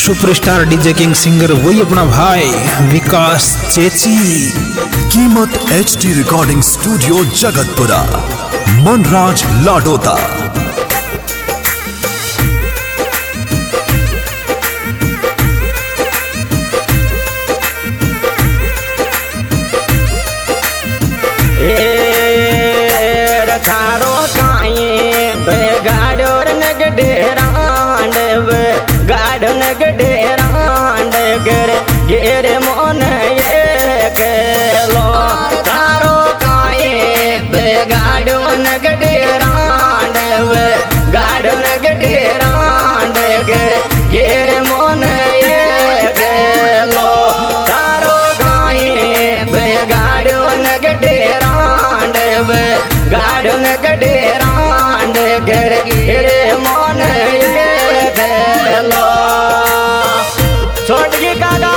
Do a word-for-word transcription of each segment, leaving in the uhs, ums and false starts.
Superstar DJ king singer वही अपना भाई Vikas Chechi. Keemat H D recording studio Jagatpura, Manraj Ladota. थारो काई गाड़ो नगडेरांड गाड़ो नगडेरांड गर गिर मोन ये केलो। थारो काई गाड़ो नगडेरांड गाड़ो नगडेरांड गर गिर मोन ये केलो। थारो काई गाड़ो नगडेरांड गाड़ो नगडेरांड गर गिर मोन ये केलो। छोटगी काका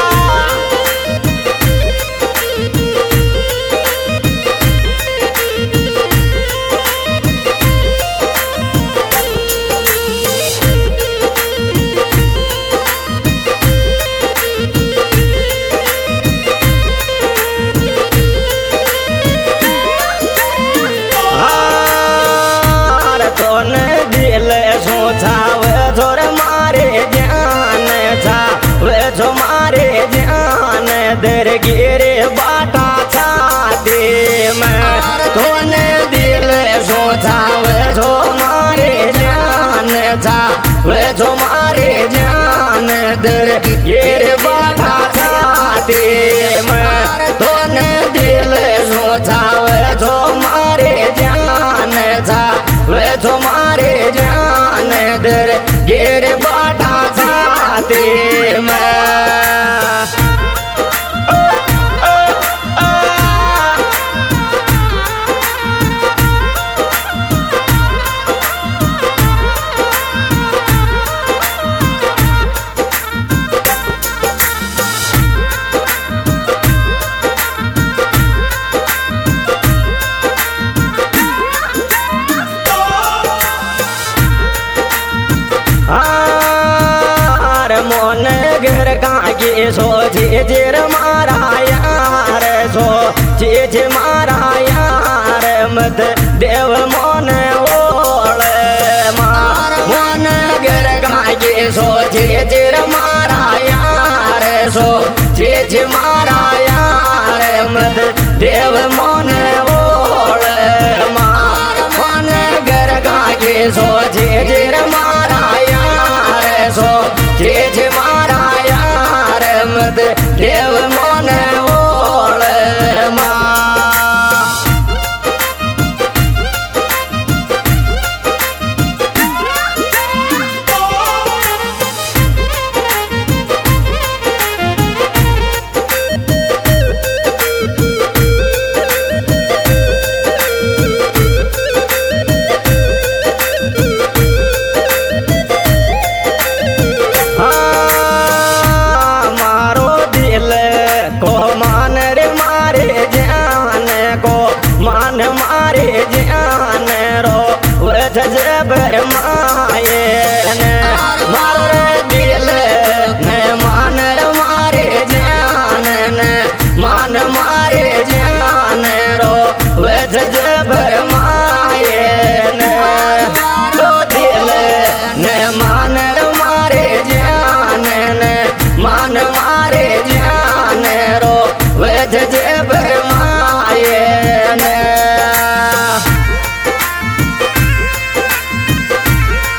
थोर मारे जान था वे जो मारे जान दर गिरे बाटा छाती में तोने दिल सोचा वे जो मारे जान था वे जो मारे जान दर गिरे बाटा छाती में तोने दिल सोचा वे जो मारे जान था वे जो मारे जान दर गिर बाटा छाती में। मोन घर कागे सो जेर मारा यार सो चीज मारा यार मत देव मोन ओल मार। मोन घर कागे सो जेर मारा यार सो चीज मारा यार मत देव मोन ओल मार। मोन घर कागे सो जेर मारा यार सो चीज मारा यार मत देव मोन ओल मां। मान मारे जान रो वज जबर माये ने मारे दिल ने मान मारे जान ने मान मारे जान रो वज जबर माये ने तो दिल ने मान मारे जान ने मान मारे जान रो वज जबर माये ने।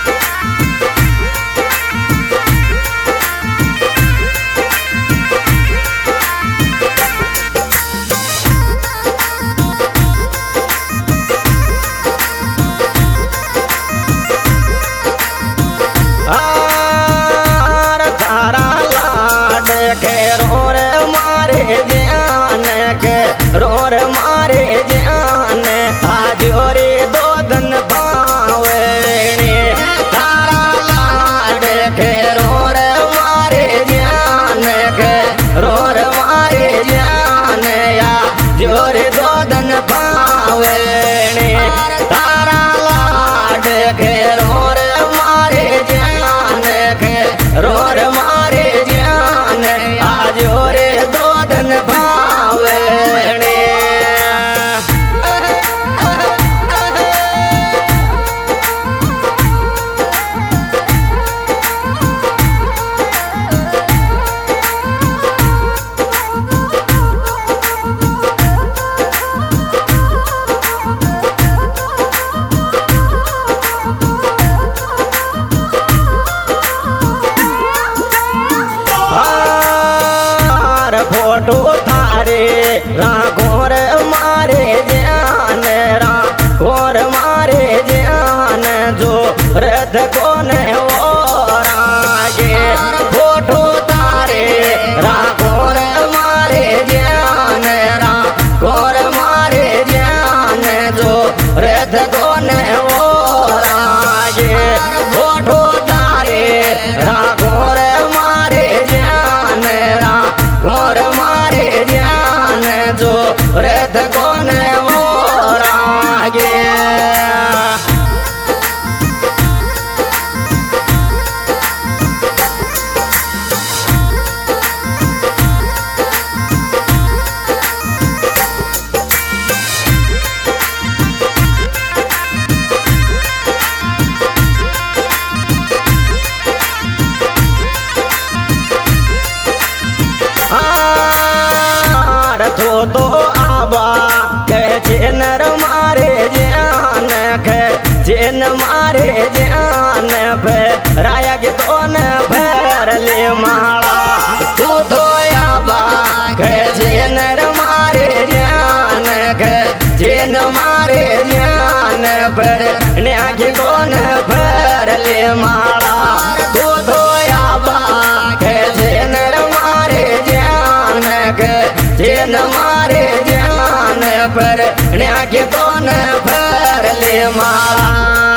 मारे जान पे राया के दोन भर ले माला तू धोया बाग जेनर मारे जान के जेन मारे जान पर न्या के दोन भर ले माला तू धोया बाग जेनर मारे जान के जेन मारे जान पर न्या के दोन भर ले माला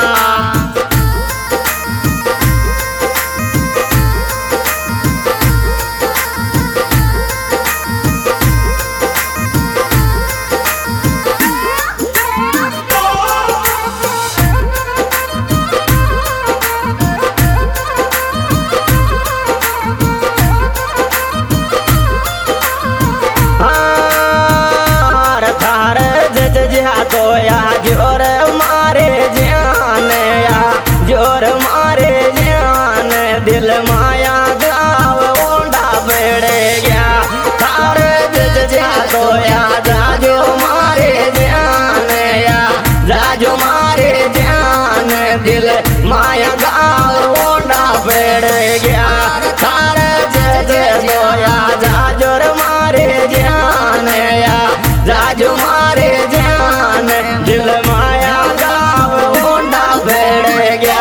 तो या जोर मारे जान या जोर मारे जान दिल माया गाव ओंडा बेड़े गया तार जा तो या जाजो मारे जान या जाजो मारे जान दिल माया गाव ओंडा बेड़े गया तार जा तो या जाजोर मारे जान या जाजो मारे जान दिल माया गाव ओंडा बेड़ गया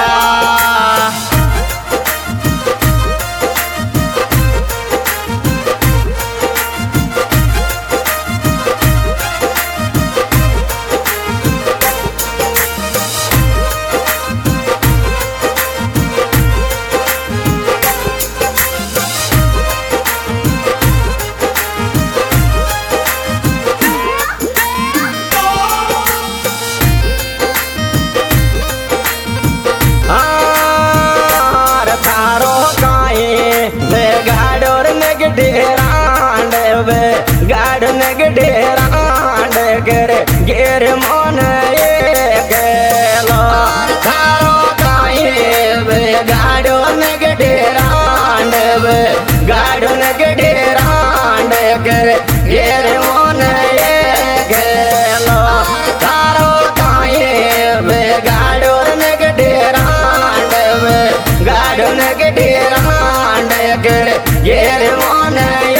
गाड़ नग डेरांड कर गेर मन गेलो थारो काये बे गाड़ो नग डेरांड बे गाड़ो नग डेरांड कर गेर मन गेलो थारो काये बे गाड़ो नग डेरांड बे गाड़ो नग डेरांड कर गेर मन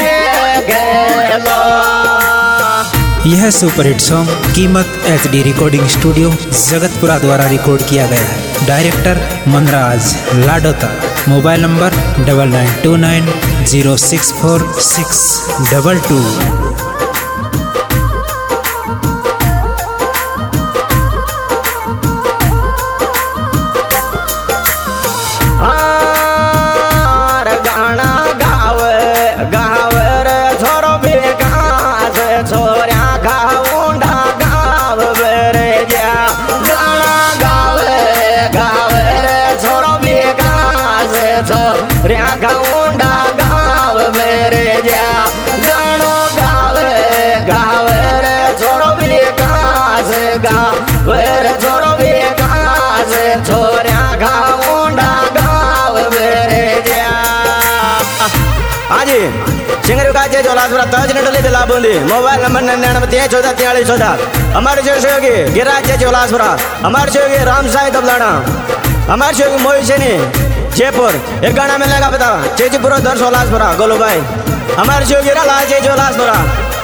यह superhit song Keemat H D recording studio Jagatpura द्वारा रिकॉर्ड किया गया है। Director Manraj Ladota. Mobile number double nine two nine zero six four six double two. गाना गाव गाव छोरो बेगास छोरा गाउंडा गाव बेरे जा गाना गाव गाव छोरो बेगास छोरा गाउंडा गाव बेरे जा गानो गाव गाव छोरो बेगास गाव छोरो बेगास छोरा गाउंडा गाव बेरे जा हाजी सिंगर का जे जोलासपुरा तज नटले दिला बोली मोबाइल नंबर निन्यानवे तेईस चौदह तियालीस चौदह। हमारे सहयोगी गिरिराज जे जोलासपुरा, हमारे सहयोगी राम साई दबलाना, हमारे सहयोगी मोहित सैनी जयपुर। एक गाना मिलेगा पता चेचीपुरा दर जोलासपुरा गोलू भाई। हमारे सहयोगी राला जे जोलासपुरा।